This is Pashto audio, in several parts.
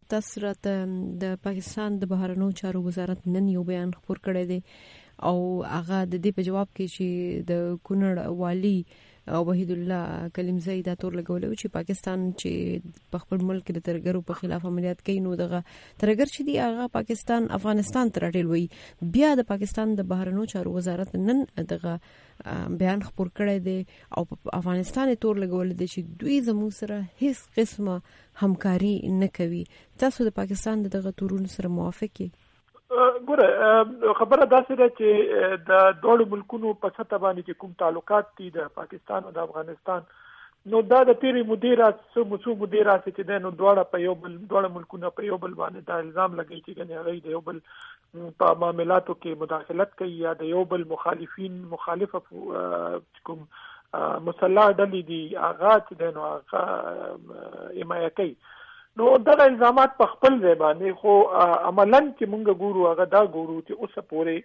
تاسو راته د پاکستان د بهرنیو چارو وزارت نن یو بیان خپور کړی دی او هغه د دې په جواب کې چې د کونړ والی وحید الله کلیمزی دا تور لګولو چې پاکستان چې په خپل ملک د ترګرو په خلاف عملیات کوي نو دغه ترګر چې دی هغه پاکستان افغانستان ته راټیل وي. بیا د پاکستان د بهرنیو چارو وزارت نن دغه بیان خپور کړی دی او په افغانستان تور لګول دي چې دوی زموږ سره هیڅ قسمه همکاري نه کوي. تاسو د پاکستان دغه تورونو سره موافق یې؟ ګوره خبره داسې ده چې د دوه ملکونو په سطح باندې چې کوم تعلقات دي د پاکستان او د افغانستان نو دا د تیری مدیرات څو مدیرات چې د نو دوه ملکونو په یو بل باندې دا الزام لګی چې کنه هغه د یو بل په معاملاتو کې مداخلت کوي یا د یو بل مخالف کوم مسلح ډلې دي هغه چې د نو هغه حمایت کوي. نو دغه الزامات په خپل ځای باندې خو عملاً چې مونږ ګورو هغه دا ګورو چې اوسه پورې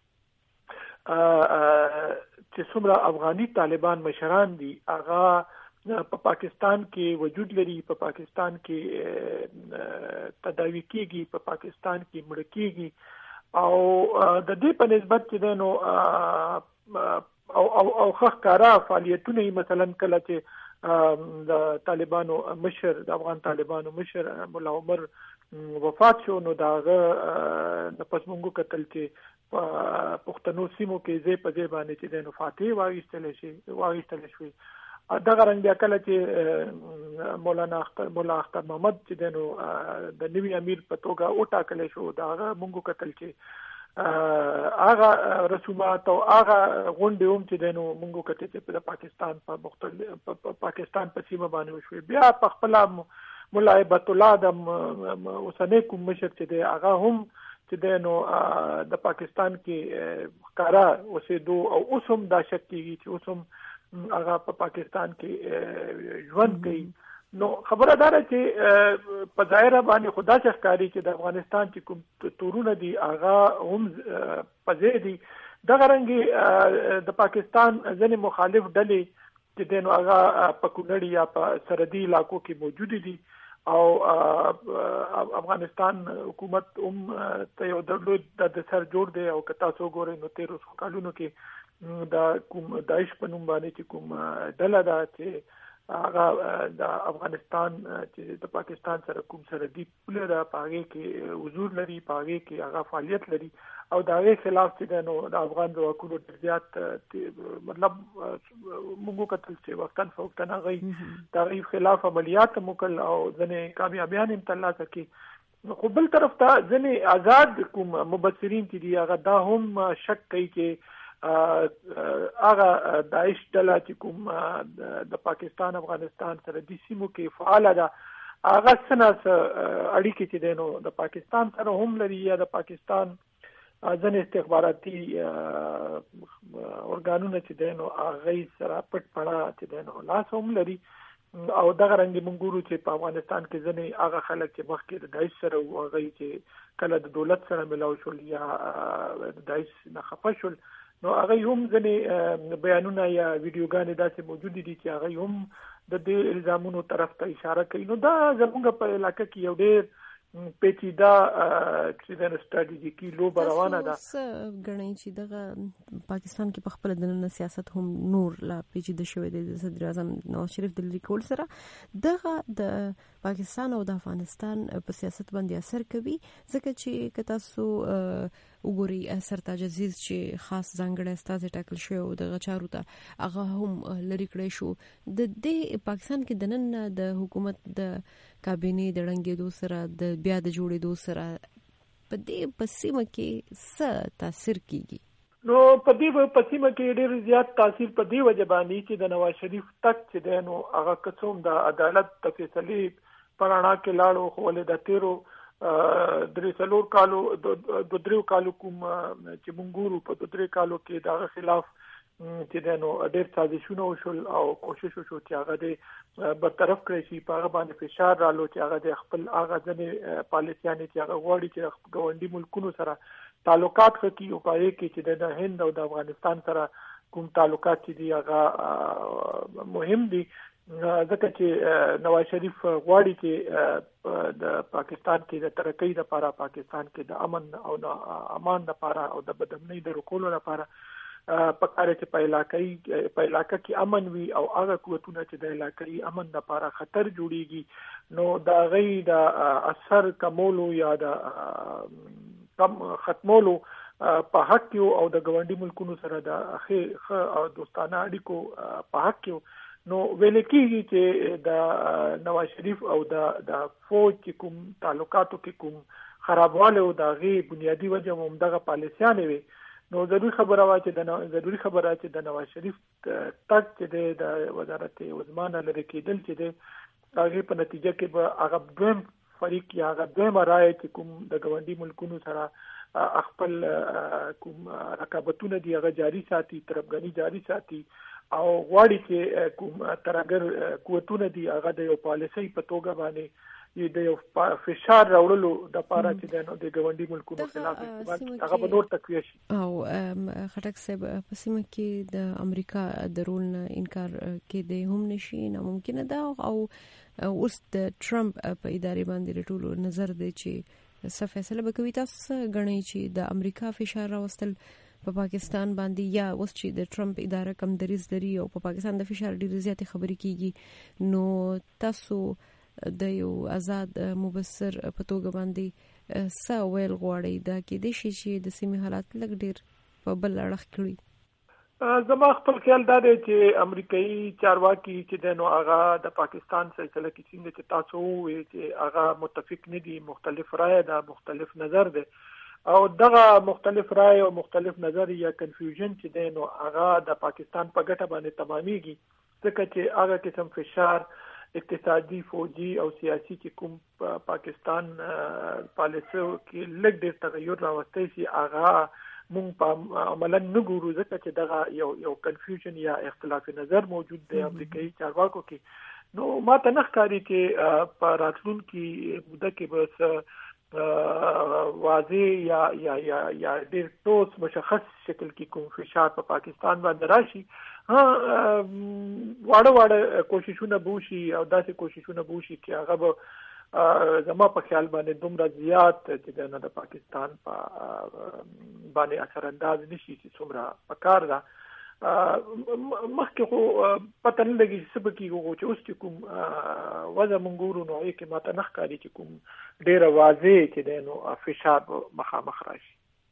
چې څومره افغاني طالبان مشران دي هغه په پاکستان کې وجود لري، په پاکستان کې تداوی کیږي، په پاکستان کې مړ کیږي او د دې په نسبت چې نو او خخکارا فعالیتونه مثلا کله چې د طالبانو مشر د افغان طالبانو مشر مولا عمر وفات شو نو داغه د پسمنګو قتل کې پښتنو سیمو کې زی په ځای باندې چې د فاتح واغستل شي دغه رنګ بیا کله چې مولا اختر محمد چې د نوی امیر په توګه وټاکل شو داغه مونږ قتل کې هغه رسومات او هغه غونډې هم چې نو مونږ کته چې د پاکستان په مختلف پاکستان په سیمه باندې وشوي. بیا په خپل مولا هیبت الله د اوسنۍ کوم مشر چې دی هغه هم چې نو د پاکستان کې ښکارا اوسېدو او اوس هم دا شک کیږي چې اوس هم هغه په پاکستان کې ژوند کوي. نو خبره داره چې په ظاهر باندې خدا چې ښکاری چې د افغانستان چې کوم تورونه دي هغه هم پځې دي دغه رنګي د پاکستان ځینې مخالف ډلې چې دنو هغه په کونړ یا په سرحدي علاقو کې موجود دي او افغانستان حکومت ته یو د سر جوړ دی او که تاسو ګورئ نو 13 کالونو کې دا کوم داعش په نوم باندې چې کوم ډله ده چې هغه د افغانستان چې د پاکستان سره کوم سرحدي پوله ده پاغه کې حضور لري پاغه کې هغه فعالیت لري او دا غي خلاف چې نو د افغان ځواکونو ډیرزیات مطلب موږ کتل چې وختن فوقتن غي دا غي خلاف عملیات مکل او ځنه کامیابیان هم ترلاسه کړي. خو بل طرف ته ځنه آزاد کوم مبصرین چې دی هغه دا هم شک کوي چې هغه داعش ډله چې کوم د پاکستان افغانستان سره د سیمو کې فعال ده هغه څنګه اړیکې چې دینو د پاکستان سره هم لري یا د پاکستان ځنې استخباراتي اورګانونه چې دینو هغه سره پټ پړه چې دینو لاس هم لري او دغه رنګ موږ ګورو چې په افغانستان کې ځنې هغه خلک چې مخکې د داعش سره هغه چې کله د دولت سره ملاو شول یا د داعش نه خفه شول نو هغه هم ځنې بیانونه یا ویډیوګانې داسې موجود دي چې هغه هم د دې الزامونو طرف ته اشاره کوي. نو دا زموږ په علاقه کې یو ډېر پیچیده چې د ستراتیژیکي لوبه روانه ده. غنی چې دغه پاکستان کې په خپل دننه سیاست هم نور لا پیچیده شوی دی. د صدر اعظم نواز شریف د لیکول سره دغه د پاکستان او د افغانستان په سیاست باندې اثر کوي ځکه چې که تاسو وګوري سرتاج عزیز چې خاص ځانګړی استازی ټاکل شوی او دغه چارو ته هغه هم لري کړی شو د دې پاکستان کې د نن د حکومت د کابینې د ړنګېدو سره د بیا د جوړېدو سره په دې پسیمه کې څه تاثیر کیږي؟ نو په دې پسیمه کې ډېر زیات تاثیر په دې وجه باندې چې د نواز شریف تک چې دی نو هغه قسم د عدالت د فیصلې په رڼا کې لاړو خو ولې د تیرو درې کالو کوم چې مونږ ګورو په درې کالو کې دغه خلاف چې د نو ډېر سازشونه وشول او کوشش وشو چې هغه د برطرف کړی شي په هغه باندې فشار رالو چې هغه د خپل هغه ځنې پالیسیانې چې هغه غواړي چې ګاونډي ملکونو سره تعلقات وکړي او په هغې کې چې د هند او د افغانستان سره کوم تعلقات چې دي هغه مهم دي ځکه چې نواز شریف غواړي چې د پاکستان کې د ترقۍ لپاره، پاکستان کې د امن او امان لپاره او د بدامنۍ د رکولو لپاره پکاره چې په علاقه کې امن وي او هغه قوتونه چې د علاقې امن لپاره خطر جوړيږي نو دا غي د اثر کمولو یا د کم ختمولو په حق کې او د ګوندي ملکونو سره د اخی دوستانه اړیکو په حق کې نو ویل کېږي چې د نواز شریف او د فوج کې کوم تعلقاتو کې کوم خرابواله او د غي بنیادی وجه هم دغه پالیسیانه وي نو ضروري خبره وا چې د نواز شریف تک چې د وزارت عظمانه لري کېدل چې د هغه په نتیجه کې به هغه دویم فریق یا هغه دویم رائے چې کوم د ګوندي ملکونو سره خپل کوم رقابتونه دی هغه جاری ساتي، طرفګنی جاری ساتي او غواړي چې کوم ترګر قوتونه دی هغه د یو پالیسي په توګه باندې د یو فشار راوړلو د پاره چې د ګوندي ملکونو خلاف هغه به نور تقویه شي. او خټک صاحب په سیمه کې د امریکا د رول نه انکار کې د هم نشي نه ممکن ده او اوس د ټرمپ په ادارې باندې ټولو نظر دی چې څه فیصله وکوي. تاسو غنئ چې د امریکا فشار راوستل په پاکستان باندې یا اوس چې د ټرمپ اداره کم دریز لري او په پاکستان د فشار ډیر زیاتې خبرې کیږي نو تاسو د یو آزاد مبصر په توګه باندې څه ویل غواړئ دا کې د شي چې د سیمې حالات لږ ډیر په بل اړخ کړی؟ زما خپل خیال دا دی چې امریکایي چارواکي چې نو هغه د پاکستان سلسله کې څنګه چې تاسو وایي چې هغه متفق نه دي، مختلف رائے ده، مختلف نظر ده او دغه مختلف رائے او مختلف نظر یا کنفیوژن چې دی نو هغه د پاکستان په ګټه باندې تمامېږي ځکه چې هغه قسم فشار اقتصادي، فوجي او سیاسي چې کوم پاکستان پالیسو کې لږ ډېر تغیر راوستی شي هغه مونږ په عملاً نه ګورو ځکه چې دغه یو کنفیوژن یا اختلاف نظر موجود دی امریکایي چارواکو کې. نو ما ته نه ښکاري چې په راتلونکي موده کې به واضح یا ډېر ټوس مشخص شکل کې کوم فشار په پاکستان باندې راشي. واړه کوششونه بوشي او داسې کوششونه بوشي چې هغه به زما په خیال باندې دومره زیات چې د پاکستان په باندې اثر انداز نشي چې څومره پکار ده. مخکې خو پته نه لګي چې څه به کېږي چې اوس چې کوم وضع مونږ ګورو نو هغې کې ماته نه ښکاري چې کوم ډېره واضح چې دی نو فشار به مخامخ راشي.